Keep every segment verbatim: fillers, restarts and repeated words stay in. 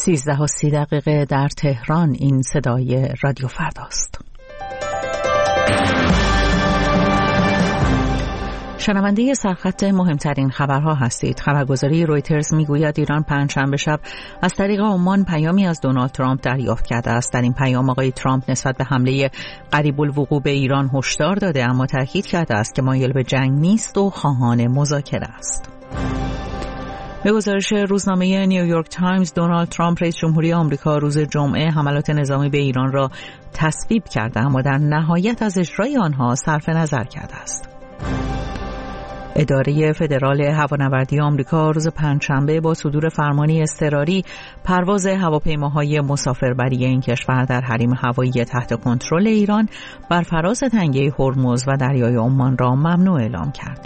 سیزده و سی دقیقه در تهران. این صدای رادیو فرداست. شنونده سرخط مهمترین خبرها هستید. خبرگزاری رویترز میگوید ایران پنجشنبه شب از طریق عمان پیامی از دونالد ترامپ دریافت کرده است. در این پیام آقای ترامپ نسبت به حمله قریب الوقوع به ایران هشدار داده، اما تاکید کرده است که مایل به جنگ نیست و خواهان مذاکره است. به گزارش روزنامه نیویورک تایمز، دونالد ترامپ رئیس جمهوری آمریکا روز جمعه حملات نظامی به ایران را تصویب کرده، اما در نهایت از اجرای آنها صرف نظر کرده است. اداره فدرال هوانوردی آمریکا روز پنجشنبه با صدور فرمانی اضطراری پرواز هواپیماهای مسافربری این کشور در حریم هوایی تحت کنترل ایران بر فراز تنگه هرمز و دریای عمان را ممنوع اعلام کرد.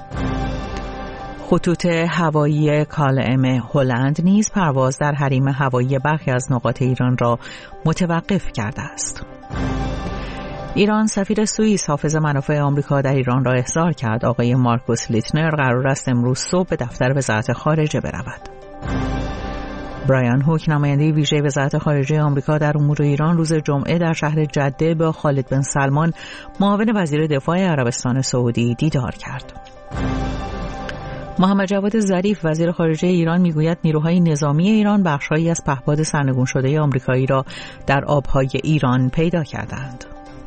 خطوط هوایی کال ام هلند نیز پرواز در حریم هوایی برخی از نقاط ایران را متوقف کرده است. ایران سفیر سوئیس حافظ منافع آمریکا در ایران را احضار کرد. آقای مارکوس لیتنر قرار است امروز صبح به دفتر وزارت خارجه برود. برایان هوک نماینده ویژه وزارت خارجه آمریکا در امور ایران روز جمعه در شهر جده با خالد بن سلمان معاون وزیر دفاع عربستان سعودی دیدار کرد. محمد جواد ظریف وزیر خارجه ایران میگوید نیروهای نظامی ایران بخشهایی از پهپاد سرنگون شده آمریکایی را در آبهای ایران پیدا کردند.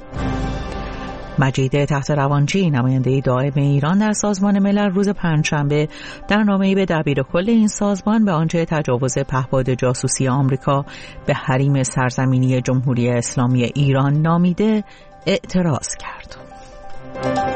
مجید تحت روانچی نماینده دائم ایران در سازمان ملل روز پنجشنبه در نامه‌ای به دبیرکل این سازمان به آنچه تجاوز پهپاد جاسوسی آمریکا به حریم سرزمینی جمهوری اسلامی ایران نامیده اعتراض کرد.